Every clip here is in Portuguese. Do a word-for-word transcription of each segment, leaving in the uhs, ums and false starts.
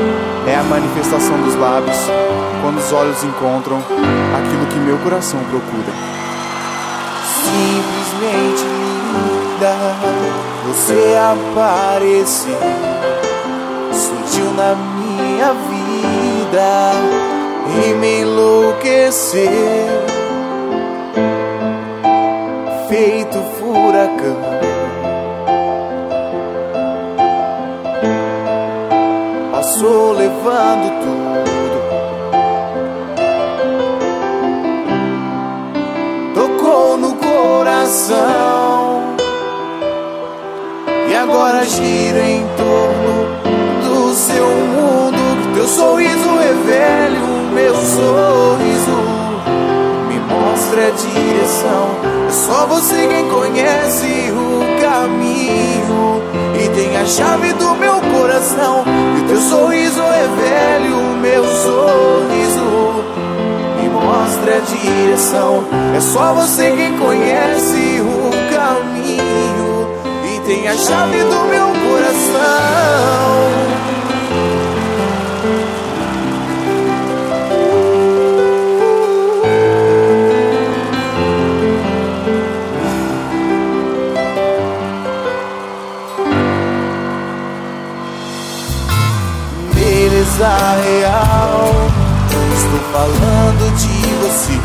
É a manifestação dos lábios quando os olhos encontram aquilo que meu coração procura. Simplesmente linda, você apareceu, surgiu na minha vida e me enlouqueceu. Feito furacão, passou levando tudo, tocou no coração e agora gira em torno do seu mundo. Teu sorriso revela o meu sorriso, me mostra a direção. É só você quem conhece o caminho e tem a chave do meu coração. E teu sorriso revela o meu sorriso, me mostra a direção. É só você quem conhece o caminho e tem a chave do meu coração. Real, estou falando de você,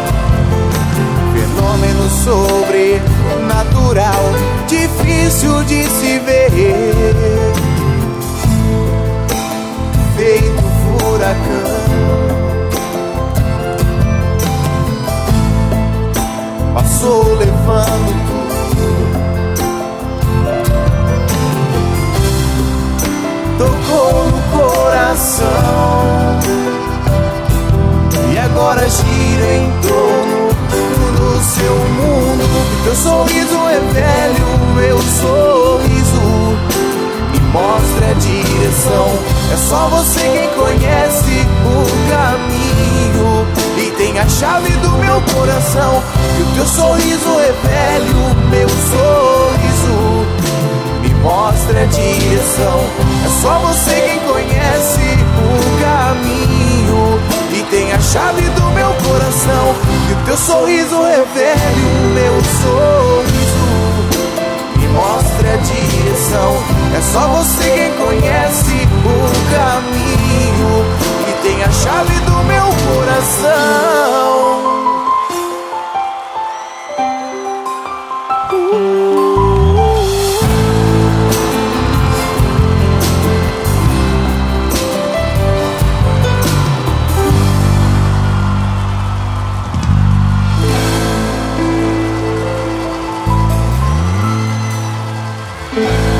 fenômeno sobrenatural, difícil de se ver, feito furacão, passou levando tudo, tocou no coração e agora gira em torno do seu mundo. Teu sorriso revela o meu sorriso, me mostra a direção. É só você quem conhece o caminho e tem a chave do meu coração. E o teu sorriso revela o meu sorriso, me mostra a direção. É só você quem conhece o caminho e tem a chave do meu coração. E o teu sorriso revela o meu sorriso, me mostra a direção. É só você quem conhece o caminho e tem a chave do meu coração. Yeah.